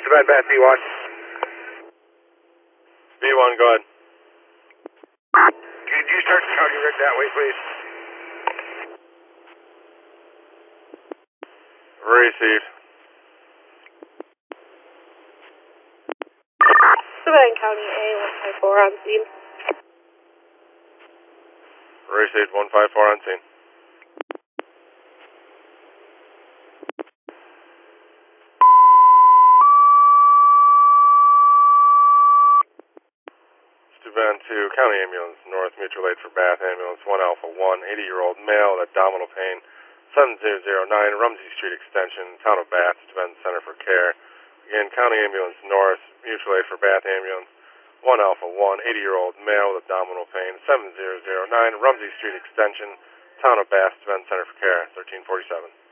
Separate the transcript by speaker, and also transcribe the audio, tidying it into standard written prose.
Speaker 1: Steuben, Bath B1.
Speaker 2: B1, go ahead.
Speaker 1: Could you start the county rig that way, please?
Speaker 2: Received.
Speaker 3: Steuben County A154 on scene.
Speaker 2: Received, 154 on scene. Steuben 2, County Ambulance, North Mutual Aid for Bath Ambulance, 1 Alpha 1, 80-year-old male with abdominal pain, 7009 Rumsey Street Extension, Town of Bath, Steuben Center for Care. Again, County Ambulance North, Mutual Aid for Bath Ambulance, 1 Alpha 1, 80-year-old male with abdominal pain, 7009 Rumsey Street Extension, Town of Bath, Steuben Center for Care, 1347.